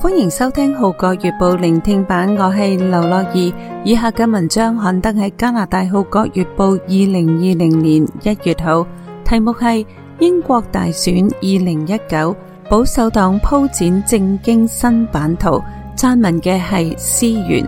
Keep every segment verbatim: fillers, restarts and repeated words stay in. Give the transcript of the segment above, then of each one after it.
歡迎收聽《號角月報》聆聽版，我係劉樂怡。以下嘅文章刊登喺加拿大《號角月報》二零二零年一月號，題目係英國大選二零一九，保守黨鋪展政經新版圖。撰文嘅係思源。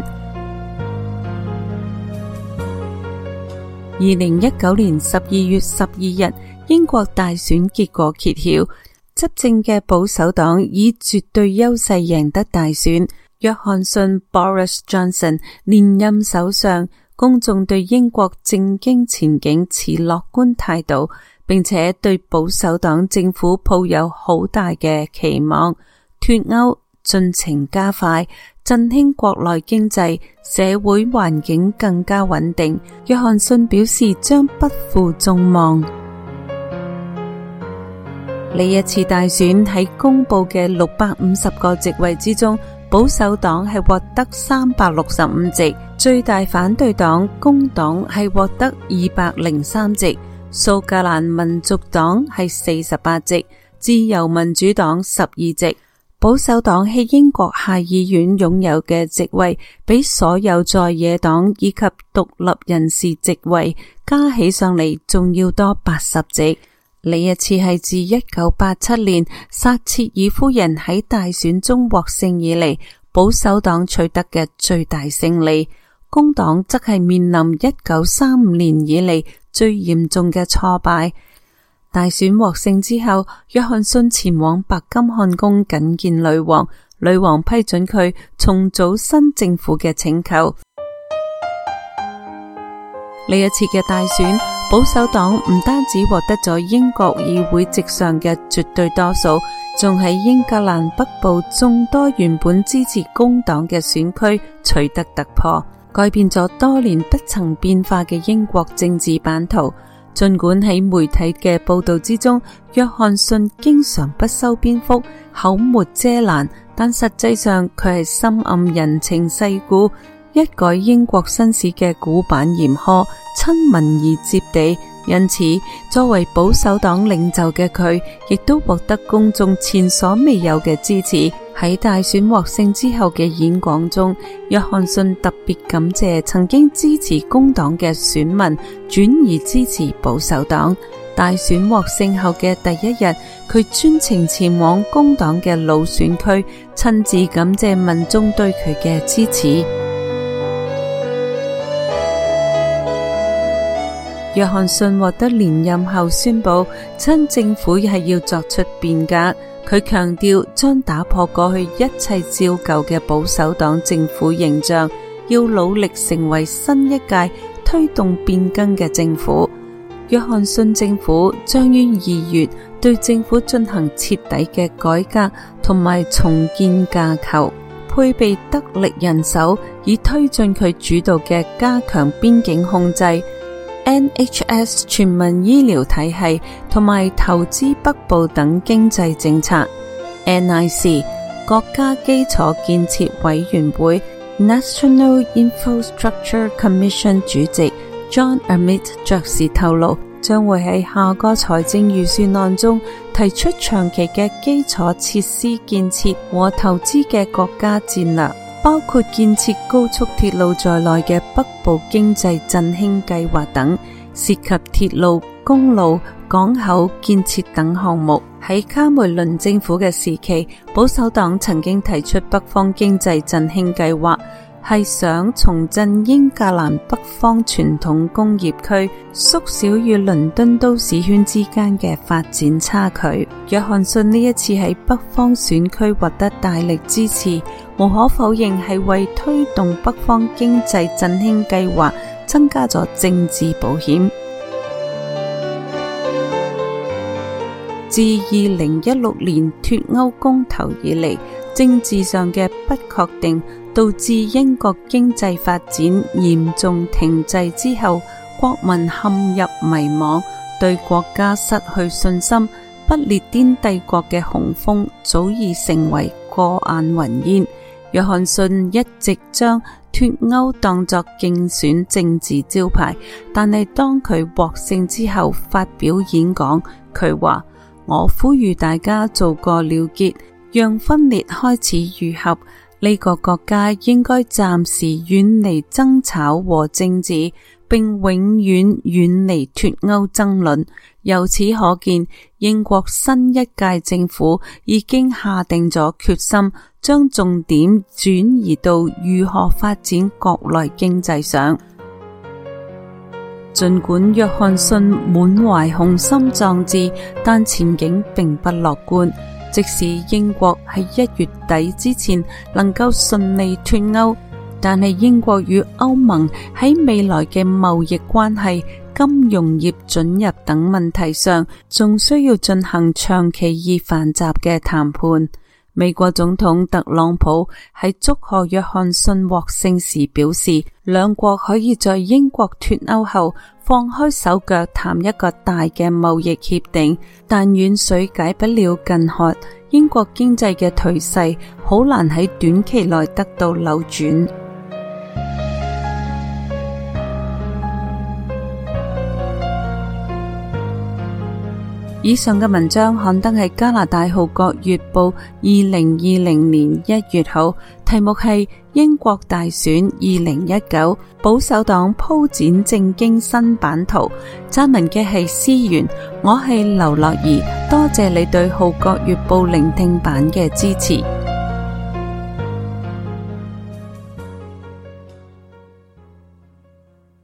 二零一九年十二月十二日，英國大選結果揭曉。執政嘅保守黨以絕對優勢贏得大選，約翰遜 Boris Johnson 連任首相，公眾對英國政經前景持樂觀態度，並且對保守黨政府抱有好大嘅期望。脫歐進程加快，振興國內經濟，社會環境更加穩定。約翰遜表示將不負眾望。呢一次大選喺公布嘅六百五十個席位之中，保守黨係獲得三百六十五席，最大反對黨工黨係獲得二百零三席，蘇格蘭民族黨係四十八席，自由民主黨十二席。保守黨喺英國下議院擁有嘅席位，比所有在野黨以及獨立人士席位加起上嚟仲要多八十席。呢一次係自一九八七年撒切爾夫人喺大選中獲勝以嚟，保守黨取得嘅最大勝利。工黨則係面臨一九三五年以嚟最嚴重嘅挫敗。大選獲勝之後，約翰遜前往白金漢宮覲見女王，女王批准佢重組新政府嘅請求。呢一次嘅大選，保守黨唔單止獲得咗英國議會席上嘅絕對多數，仲喺英格蘭北部眾多原本支持工黨嘅選區取得突破，改變咗多年不曾變化嘅英國政治版圖。盡管喺媒體嘅報道之中，約翰遜經常不修邊幅，口沒遮攔，但實際上佢係深諳人情世故，一改英國紳士嘅古板嚴苛，親民而接地。因此，作為保守黨領袖嘅佢，亦都獲得公眾前所未有嘅支持。喺大選獲勝之後嘅演講中，約翰遜特別感謝曾經支持工黨嘅選民轉而支持保守黨。大選獲勝後嘅第一日，佢專程前往工黨嘅老選區，親自感謝民眾對佢嘅支持。約翰遜獲得連任後宣布，新政府係要作出變革。佢強調將打破過去一切照舊嘅保守黨政府形象，要努力成為新一屆推動變更嘅政府。約翰遜政府將於二月對政府進行徹底嘅改革同埋重建架構，配備得力人手，以推進佢主導嘅加強邊境控制、N H S 全民醫療體系同埋投資北部等經濟政策。N I C 國家基礎建設委員會 National Infrastructure Commission 主席 John Ammit 爵士透露，將會喺下個財政預算案中提出長期嘅基礎設施建設和投資嘅國家戰略，包括建設高速鐵路在內嘅北部經濟振興計劃等，涉及鐵路、公路、港口建設等項目。喺卡梅倫政府嘅時期，保守黨曾經提出北方經濟振興計劃，係想重振英格蘭北方傳統工業區，縮小與倫敦都市圈之間嘅發展差距。約翰遜呢一次喺北方選區獲得大力支持，無可否認係為推動北方經濟振興計劃增加咗政治保險。自二零一六年脫歐公投以嚟，政治上嘅不確定導致英國經濟發展嚴重停滯之後，國民陷入迷茫，對國家失去信心，不列顛帝國嘅雄風早已成為過眼雲煙。約翰遜一直將脫歐當作競選政治招牌，但係當佢獲勝之後發表演講，佢話：我呼籲大家做個了結， 讓分裂開始愈合。呢個國家應該暫時遠離爭吵和政治，並永遠遠離脫歐爭論。由此可見，英國新一屆政府已經下定咗決心，將重點轉移到如何發展國內經濟上。儘管約翰遜滿懷雄心壯志，但前景並不樂觀。即使英國喺一月底之前能夠順利脫歐，但係英國與歐盟喺未來嘅貿易關係、金融業准入等問題上，仲需要進行長期而繁雜嘅談判。美國總統特朗普喺祝賀約翰遜獲勝時表示，兩國可以在英國脫歐後放開手腳談一個大嘅貿易協定，但遠水解不了近渴，英國經濟嘅頹勢好難喺短期內得到扭轉。以上嘅文章刊登喺加拿大《號角月報》二零二零年一月號，題目係英國大選二零一九，保守黨鋪展政經新版圖。撰文嘅係思源，我係劉樂儀，多謝你對《號角月報》聆聽版嘅支持。